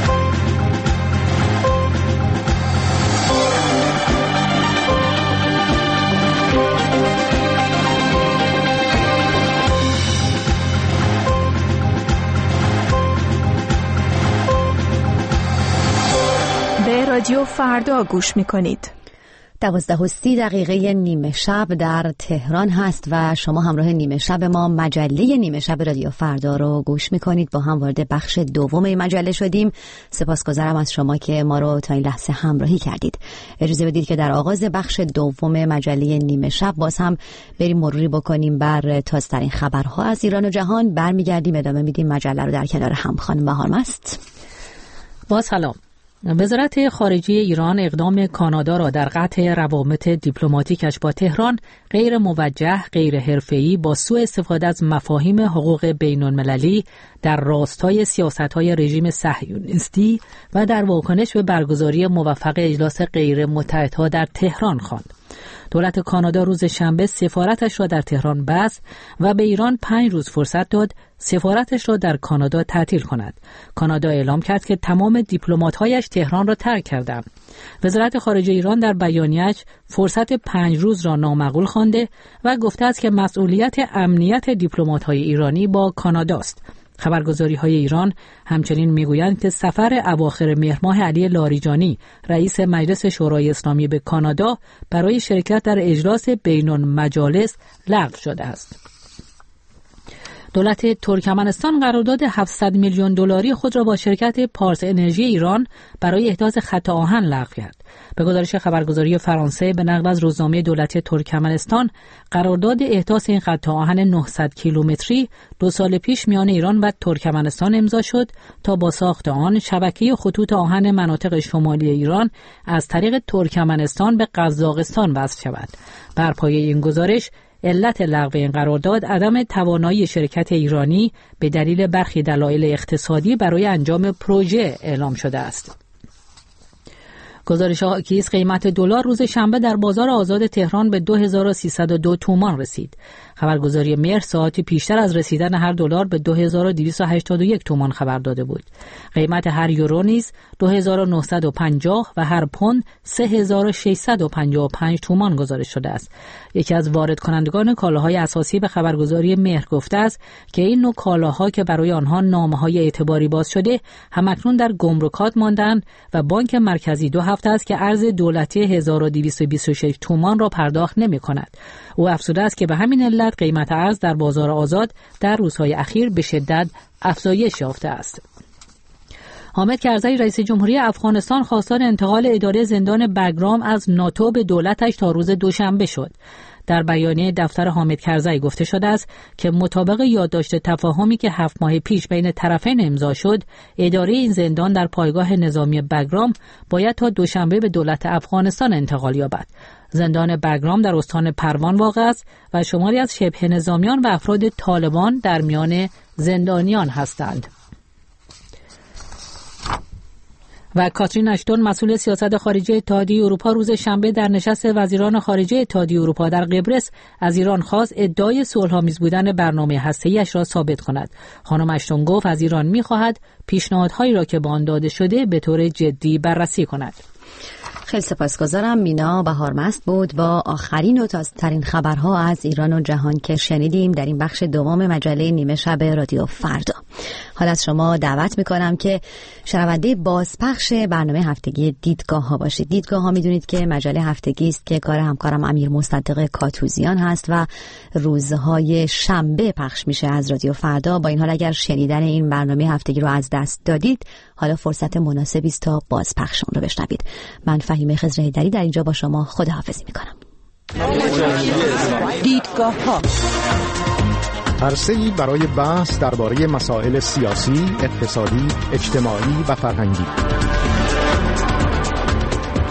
S9: به رادیو فردا گوش می‌کنید.
S1: 12:30 نیمه شب در تهران هست و شما همراه نیمه شب ما مجله نیمه شب رادیو فردا رو گوش میکنید. با هم وارد بخش دوم این مجله شدیم. سپاسگزارم از شما که ما رو تا این لحظه همراهی کردید. اجازه بدید که در آغاز بخش دوم مجله نیمه شب باز هم بریم مروری بکنیم بر تازه‌ترین خبرها از ایران و جهان. برمیگردیم ادامه میدیم مجله رو در کنار هم. خانم بهار مست.
S6: با سلام. وزارت خارجه ایران اقدام کانادا را در قطع روابط دیپلماتیکش با تهران غیر موجه، غیر حرفه‌ای با سوء استفاده از مفاهیم حقوق بین‌المللی در راستای سیاست‌های رژیم صهیونیستی و در واکنش به برگزاری موفق اجلاس غیر متحدها در تهران خواند. دولت کانادا روز شنبه سفارتش را در تهران بست و به ایران 5 روز فرصت داد سفارتش را در کانادا تعطیل کند. کانادا اعلام کرد که تمام دیپلمات‌هایش تهران را ترک کردند. وزارت خارجه ایران در بیانیه‌اش فرصت 5 روز را نامعقول خوانده و گفته است که مسئولیت امنیت دیپلمات‌های ایرانی با کاناداست. خبرگزاری‌های ایران همچنین می‌گویند که سفر اواخر مهر ماه علی لاریجانی رئیس مجلس شورای اسلامی به کانادا برای شرکت در اجلاس بین‌المجالس لغو شده است. دولت ترکمنستان قرارداد 700 میلیون دلاری خود را با شرکت پارس انرژی ایران برای احداث خط آهن لغو کرد. به گزارش خبرگزاری فرانسه به نقل از روزنامه دولت ترکمنستان، قرارداد احداث این خط آهن 900 کیلومتری 2 سال پیش میان ایران و ترکمنستان امضا شد تا با ساخت آن شبکه خطوط آهن مناطق شمالی ایران از طریق ترکمنستان به قزاقستان وصل شود. بر پایه این گزارش علت لغو این قرارداد عدم توانایی شرکت ایرانی به دلیل برخی دلایل اقتصادی برای انجام پروژه اعلام شده است. گزارش حاکی قیمت دلار روز شنبه در بازار آزاد تهران به 2302 تومان رسید. خبرگزاری مهر ساعتی پیشتر از رسیدن هر دلار به 2281 تومان خبر داده بود. قیمت هر یورو نیز 2950 و هر پوند 3655 تومان گزارش شده است. یکی از وارد کنندگان کالاهای اساسی به خبرگزاری مهر گفته است که این نوع کالاها که برای آنها نامه‌های اعتباری باز شده همکنون در گمرکات ماندند و بانک مرکزی 2 هفته است که ارز دولتی 1226 تومان را پرداخت نمی‌کند. او افزوده است که به همین علت قیمت ارز در بازار آزاد در روزهای اخیر به شدت افزایش یافته است. حامد کرزی رئیس جمهوری افغانستان خواستار انتقال اداره زندان بگرام از ناتو به دولتش تا روز دوشنبه شد. در بیانیه دفتر حامد کرزی گفته شده است که مطابق یادداشت تفاهمی که 7 ماه پیش بین طرفین امضا شد، اداره این زندان در پایگاه نظامی بگرام باید تا دوشنبه به دولت افغانستان انتقال یابد. زندان بگرام در استان پروان واقع است و شماری از شبه نظامیان و افراد طالبان در میان زندانیان هستند. و کاترین اشتون مسئول سیاست خارجی اتحادیه اروپا روز شنبه در نشست وزیران خارجه اتحادیه اروپا در قبرس از ایران خواست ادعای صلح‌آمیز بودن برنامه هسته‌ایش را ثابت کند. خانم اشتون گفت از ایران می‌خواهد پیشنهادهایی را که به آن داده شده به طور جدی بررسی کند.
S1: خیلی سپاسگزارم. مینا بهارمست بود با آخرین و تازه‌ترین خبرها از ایران و جهان که شنیدیم در این بخش دوم مجله نیمه شب رادیو فردا. حالا از شما دعوت میکنم که شنونده بازپخش برنامه هفتگی دیدگاه ها باشید. دیدگاه ها میدونید که مجله هفتگی است که کار همکارم امیر مصدق کاتوزیان هست و روزهای شنبه پخش میشه از رادیو فردا. با این حال اگر شنیدن این برنامه هفتگی رو از دست دادید، حالا فرصت مناسبی است تا بازپخش اون رو بشنوید. من فهیمه خضرهیدری در اینجا با شما خداحافظی میکنم.
S9: دیدگاه ها
S13: عرصه‌ای برای بحث درباره مسائل سیاسی، اقتصادی، اجتماعی و فرهنگی.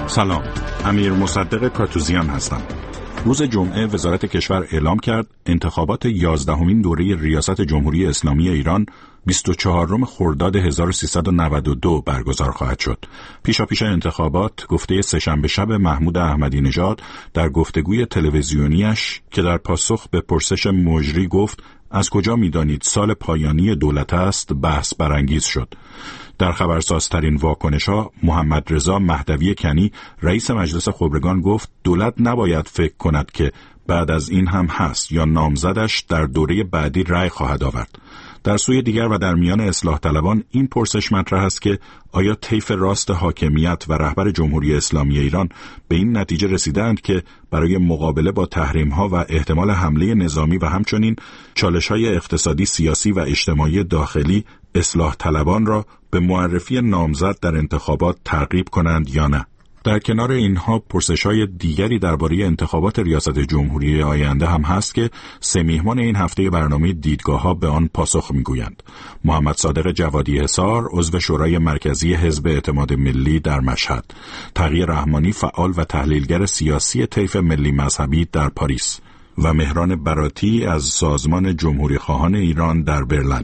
S14: سلام، امیر مصدق کاتوزیان هستم. روز جمعه وزارت کشور اعلام کرد انتخابات 11مین دوره ریاست جمهوری اسلامی ایران 24 خرداد 1392 برگزار خواهد شد. پیشاپیش انتخابات گفته سه‌شنبه شب محمود احمدی نژاد در گفتگوی تلویزیونیش که در پاسخ به پرسش مجری گفت از کجا می‌دانید سال پایانی دولت است بحث برانگیز شد. در خبرسازترین واکنش‌ها محمد رضا مهدوی کنی رئیس مجلس خبرگان گفت دولت نباید فکر کند که بعد از این هم هست یا نامزدش در دوره بعدی رأی خواهد آورد. در سوی دیگر و در میان اصلاح طلبان این پرسش مطرح است که آیا طیف راست حاکمیت و رهبر جمهوری اسلامی ایران به این نتیجه رسیدند که برای مقابله با تحریم‌ها و احتمال حمله نظامی و همچنین چالش‌های اقتصادی، سیاسی و اجتماعی داخلی اصلاح طلبان را به معرفی نامزد در انتخابات ترغیب کنند یا نه؟ در کنار اینها پرسش‌های دیگری درباره انتخابات ریاست جمهوری آینده هم هست که سه میهمان این هفته برنامه دیدگاه‌ها به آن پاسخ می‌گویند. محمد صادق جوادی حصار عضو شورای مرکزی حزب اعتماد ملی در مشهد، تقی رحمانی فعال و تحلیلگر سیاسی طیف ملی مذهبی در پاریس و مهران براتی از سازمان جمهوری خواهان ایران در برلین.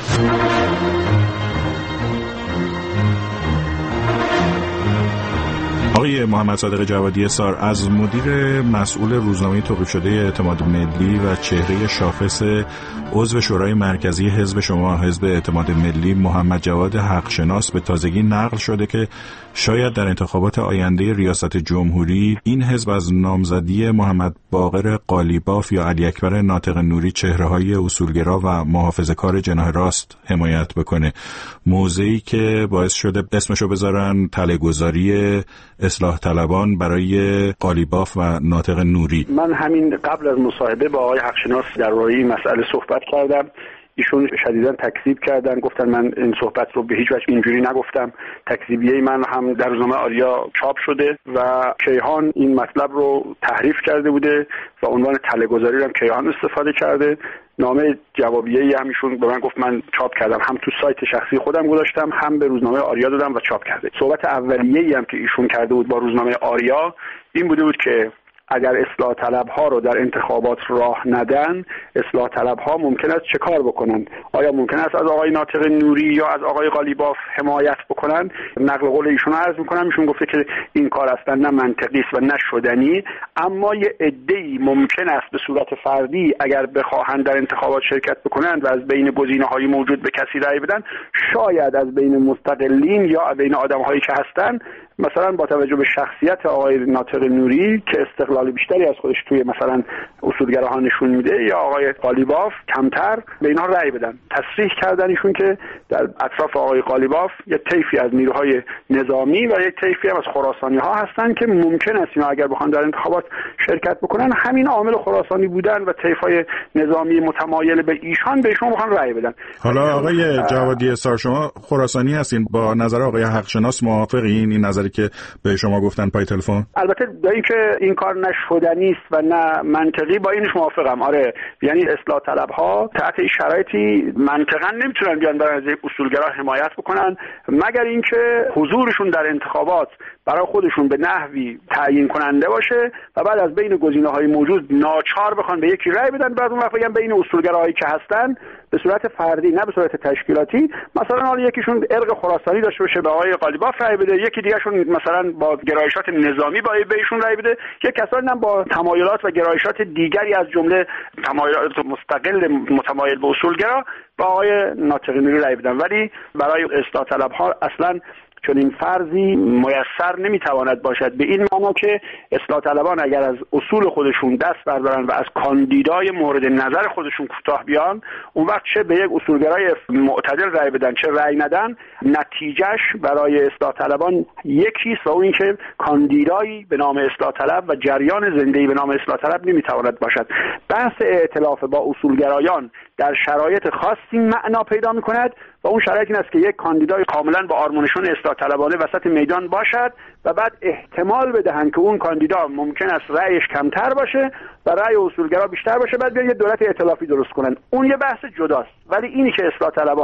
S14: آقای محمد صادق جوادی حصار، از مدیر مسئول روزنامه توقیف شده اعتماد ملی و چهره شاخص عضو شورای مرکزی حزب شما حزب اعتماد ملی محمد جواد حقشناس به تازگی نقل شده که شاید در انتخابات آینده ریاست جمهوری این حزب از نامزدی محمد باقر قالیباف یا علی اکبر ناطق نوری چهره‌های اصولگرا و محافظه‌کار جناح راست حمایت بکنه، موضعی که باعث شده اسمشو بذارن تله‌گذاری اصلاح طلبان برای قالیباف و ناطق نوری.
S15: من همین قبل از مصاحبه با آقای حقشناس در رابطه این مسئله صحبت کردم. ایشون شدیداً تکذیب کردن، گفتن من این صحبت رو به هیچ وجه اینجوری نگفتم. تکذیبیه من هم در روزنامه آریا چاپ شده و کیهان این مطلب رو تحریف کرده بوده و عنوان تله‌گذاری رو هم کیهان استفاده کرده. نامه جوابیه‌ای هم ایشون به من گفت من چاپ کردم، هم تو سایت شخصی خودم گذاشتم، هم به روزنامه آریا دادم و چاپ کرده. صحبت اولیه‌ای هم که ایشون کرده بود با روزنامه آریا این بوده بود که اگر اصلاح طلبها رو در انتخابات راه ندن، اصلاح طلبها ممکن است چه کار بکنن؟ آیا ممکن است از آقای ناطق نوری یا از آقای قالیباف حمایت بکنن؟ نقل قول ایشون رو عرض میکنم. ایشون گفته که این کار اصلا نه منطقی است و نه شدنی، اما یه عده‌ای ممکن است به صورت فردی اگر بخواهند در انتخابات شرکت بکنند و از بین گزینه‌های موجود به کسی رأی بدن، شاید از بین مستقلین یا بین آدم‌هایی که هستن، مثلا با توجه به شخصیت آقای ناطق نوری که استقلال بیشتری از خودش توی مثلا اصولگراها نشون میده، یا آقای قالیباف کمتر، به اینها رأی بدن. تصریح کردن ایشون که در اطراف آقای قالیباف یک طیفی از نیروهای نظامی و یک طیفی هم از خراسانی ها هستن که ممکن است اینا اگر بخوان در انتخابات شرکت بکنن، همین عامل خراسانی بودن و طیف‌های نظامی متمایل به ایشان بهشون بخوان رأی بدن.
S14: حالا آقای جوادی حصار، شما خراسانی هستین، با نظر آقای حقشناس موافقین؟ این نظری که به شما گفتن پای تلفن؟
S15: البته با اینکه این کار نه شدنی است و نه منطقی، با اینش موافقم. آره، یعنی اصلاح طلبها تحت این شرایطی منطقاً نمیتونن بیان برای از اصولگرا حمایت بکنن مگر اینکه حضورشون در انتخابات برای خودشون به نحوی تعیین کننده باشه و بعد از بین گزینه‌های موجود ناچار بخوان به یکی رأی بدن، بعد اون وقت بگن بین اصولگراهایی که هستن به صورت فردی نه به صورت تشکیلاتی، مثلا حالا یکیشون ارق خراسانی داشته باشه به آقای قالیباف رأی بده، یکی دیگه‌شون مثلا با گرایشات نظامی با بهشون رأی بده، یک کسانی هم با تمایلات و گرایشات دیگری از جمله تمایلات مستقل متمایل به اصولگرا با آقای ناطق نوری رأی بدن. ولی برای اصلاح طلبها اصلا چون این فرضی میسر نمیتواند باشد، به این معنا که اصلاح طلبان اگر از اصول خودشون دست بردارن و از کاندیدای مورد نظر خودشون کوتاه بیان، اون وقت چه به یک اصولگرای معتدل رأی بدن چه رأی ندن، نتیجهش برای اصلاح طلبان یکیست و اون اینکه کاندیدایی به نام اصلاح طلب و جریان زنده‌ای به نام اصلاح طلب نمیتواند باشد. بحث ائتلاف با اصولگرایان در شرایط خاصی معنا پیدا می‌کند و اون شرایط این است که یک کاندیدای کاملا با آرمانشون اصلاح طلبانه وسط میدان باشد و بعد احتمال بدهند که اون کاندیدا ممکن است رأیش کمتر باشه و رأی اصولگرا بیشتر باشه، بعد بیان یه دولت ائتلافی درست کنن. اون یه بحث جداست. ولی اینی که اصلاح طلبان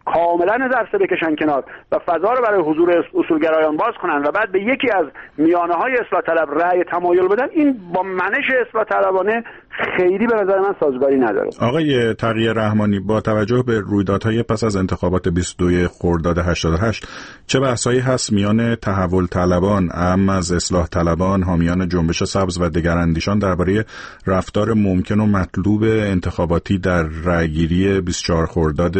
S15: کاملا نظر بکشن کنار و فضا رو برای حضور اصولگرایان باز کنن و بعد به یکی از میانه‌های اصلاح طلب رأی تمایل بدن، این با منش اصلاح طلبانه خیلی به نظر من سازگاری نداره.
S14: آقای تقی رحمانی، با توجه به رویدادهای پس از انتخابات 22 خرداد 88 چه بحثایی هست میان تحول طلبان، اعم از اصلاح طلبان، حامیان جنبش سبز و دگراندیشان درباره رفتار ممکن و مطلوب انتخاباتی در رأیگیری 24 خرداد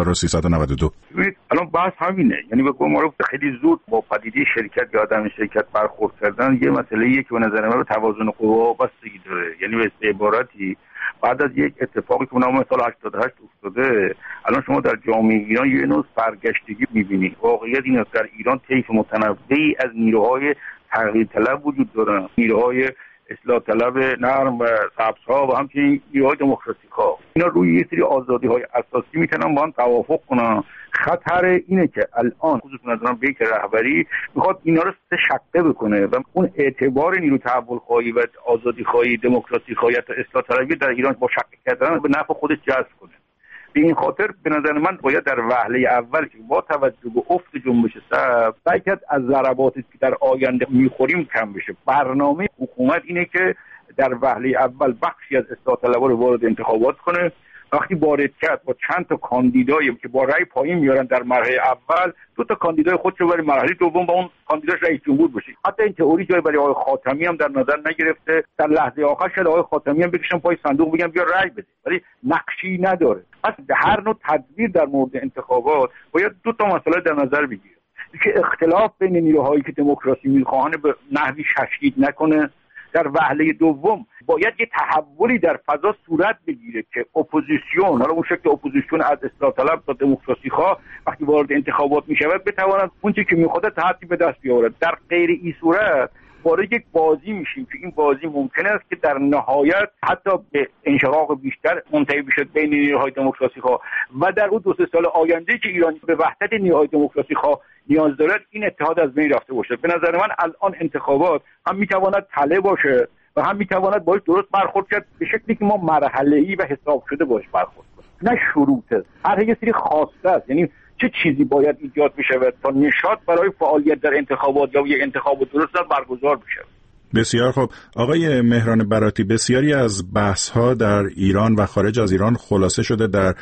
S14: 1392؟
S16: الان بحث همینه، یعنی به قول معروف خیلی زود با پدیده شرکت یا عدم شرکت برخورد کردن یه مسئله‌ایه که به نظر من به توازن قوا بستگی داره. یعنی به عبارتی بعد از یک اتفاقی که نام سال 88 افتاده، الان شما در جامعه ایران یه نوع سرگشتگی می‌بینید. واقعیت اینه در ایران طیف متنوعی از نیروهای تغییر طلب وجود دارن، نیروهای اصلاح طلب نرم و سبزها و همچنین نیروهای دموکراتیک‌ها. اینا روی یه سری آزادی‌های اساسی میتونن با هم توافق کنن. خطر اینه که الان خصوصا نظرم به یک رهبری میخواد اینا رو سه شقه بکنه و اون اعتبار نیرو تحول خواهی و آزادی خواهی، دموکراسی خواهی تا اصلاح طلبی در ایران با شقه کردن به نفع خودش جذب کنه. به این خاطر به نظر من باید در وهله اول که با توجه به افت جنبش سبز سعی کرد از ضرباتی که در آینده میخوریم کم بشه. برنامه حکومت اینه که در وهله اول بخشی از اصلاح طلبا رو وارد انتخابات کنه. وقتی وارد کرد با چند تا کاندیدایی که با رأی پایین میارن در مرحله اول، دو تا کاندیدای خودش رو برای مرحله دوم با اون کاندیداش رئیس جمهور بشه. حتی این تئوری جای برای آقای خاتمی هم در نظر نگرفته. در لحظه آخر شاید آقای خاتمی هم بکشن پای صندوق بگن بیا رأی بده، ولی نقشی نداره. پس هر نوع تدبیر در مورد انتخابات باید دو تا مسئله در نظر بگیره که اختلاف بین نیروهایی که دموکراسی میخواهن به نحوی تشدید نکنه. در وهله دوم باید یه تحولی در فضا صورت بگیره که اپوزیسیون، حالا اون شکل اپوزیسیون از اصلاح طلب تا دموکراسی خواه، وقتی وارد انتخابات میشود بتواند اون چیزی که میخواد تحتی به دست بیاورد. در غیر این صورت وارد یک بازی میشیم که این بازی ممکن است که در نهایت حتی به انشقاق بیشتر منتهی بشه بین نیروهای دموکراسی خواه و در اون 2-3 سال آینده که ایران به وحدت نیروهای دموکراسی خواه نیاز دارد این اتحاد از بین رفته باشه. به نظر من الان انتخابات هم میتواند تله باشه و هم میتواند باش درست برخورد کرد به شکلی که ما مرحله‌ای و حساب شده باش برخورد کنیم، نه شروطه. هر یه سری خواسته است، یعنی چه چیزی باید ایجاد بشه تا نشاط برای فعالیت در انتخابات یا یک انتخابات درست برگزار بشه.
S14: بسیار خوب. آقای مهران براتی، بسیاری از بحث‌ها در ایران و خارج از ایران خلاصه شده در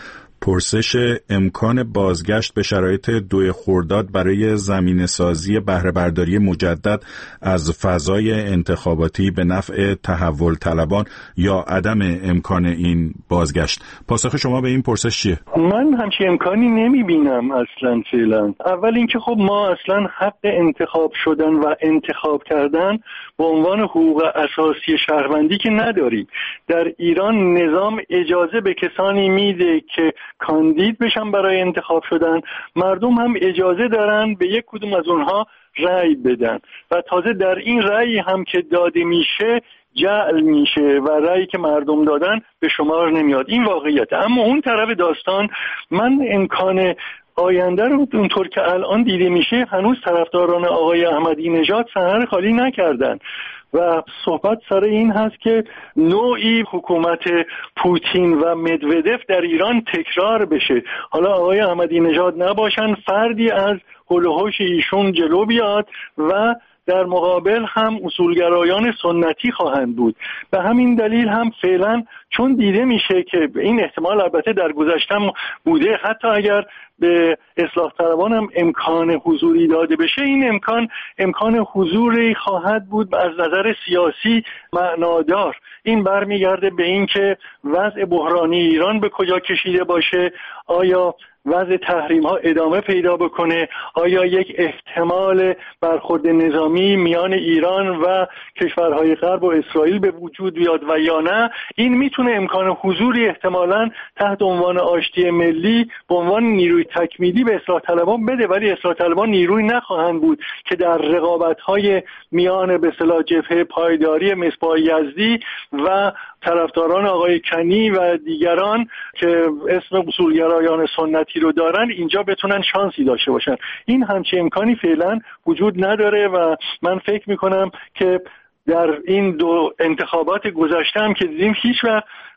S14: پرسش امکان بازگشت به شرایط 2 خرداد برای زمینه‌سازی بهره‌برداری مجدد از فضای انتخاباتی به نفع تحول طلبان یا عدم امکان این بازگشت. پاسخ شما به این پرسش چیه؟
S17: من همچین امکانی نمیبینم اصلا فعلا. اول اینکه خب ما اصلا حق انتخاب شدن و انتخاب کردن به عنوان حقوق اساسی شهروندی که نداریم. در ایران نظام اجازه به کسانی میده که کاندید بشن برای انتخاب شدن، مردم هم اجازه دارن به یک کدوم از اونها رأی بدن و تازه در این رأی هم که داده میشه جعل میشه و رأیی که مردم دادن به شمار نمیاد. این واقعیت. اما اون طرف داستان، من امکان آینده رو اونطور که الان دیده میشه هنوز طرفداران آقای احمدی نژاد صحنه خالی نکردن و صحبت سر این هست که نوعی حکومت پوتین و مدودف در ایران تکرار بشه. حالا آقای احمدی نژاد نباشن، فردی از هول و هوش ایشون جلو بیاد و در مقابل هم اصولگرایان سنتی خواهند بود. به همین دلیل هم فعلا چون دیده میشه که این احتمال البته در گذشته بوده، حتی اگر به اصلاح طلبان هم امکان حضوری داده بشه، این امکان حضوری خواهد بود از نظر سیاسی معنادار. این برمیگرده به این که وضع بحرانی ایران به کجا کشیده باشه، آیا وضع تحریم ها ادامه پیدا بکنه، آیا یک احتمال برخورد نظامی میان ایران و کشورهای غرب و اسرائیل به وجود بیاد و یا نه. این میتونه امکان حضوری احتمالاً تحت عنوان آشتی ملی به عنوان نیروی تکمیلی به اصلاح طلبان بده، ولی اصلاح طلبان نیروی نخواهند بود که در رقابت‌های میان به اصطلاح جبهه پایداری مصباح یزدی و طرفداران آقای کنی و دیگران که اسم اصولگرایان سنتی رو دارن اینجا بتونن شانسی داشته باشن. این همچین امکانی فعلا وجود نداره و من فکر میکنم که در این 2 انتخابات گذشته هم که دیدیم هیچ وقت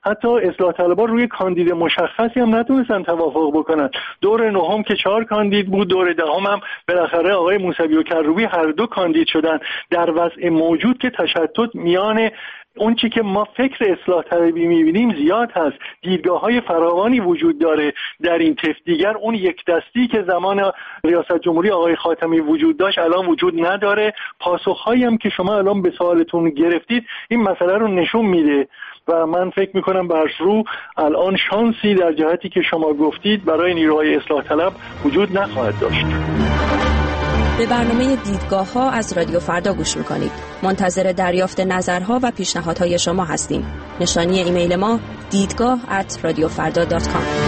S17: حتی اصلاح طلبها روی کاندید مشخصی هم نتونستن توافق بکنن. دور نهم که 4 کاندید بود، دور دهم هم بالاخره آقای موسوی و کروبی هر دو کاندید شدن. در وضع موجود که تشتت میان اون چی که ما فکر اصلاح طلبی می‌بینیم زیاد هست، دیدگاه‌های فراوانی وجود داره در این طیف. دیگر اون یک دستی که زمان ریاست جمهوری آقای خاتمی وجود داشت الان وجود نداره. پاسخ‌هایی هم که شما الان به سوالتون گرفتید این مسئله رو نشون میده و من فکر می‌کنم برسرو الان شانسی در جهتی که شما گفتید برای نیروهای اصلاح طلب وجود نخواهد داشت.
S18: به برنامه دیدگاه‌ها از رادیو فردا گوش می‌کنید. منتظر دریافت نظرها و پیشنهادهای شما هستیم. نشانی ایمیل ما دیدگاه@radiofarda.com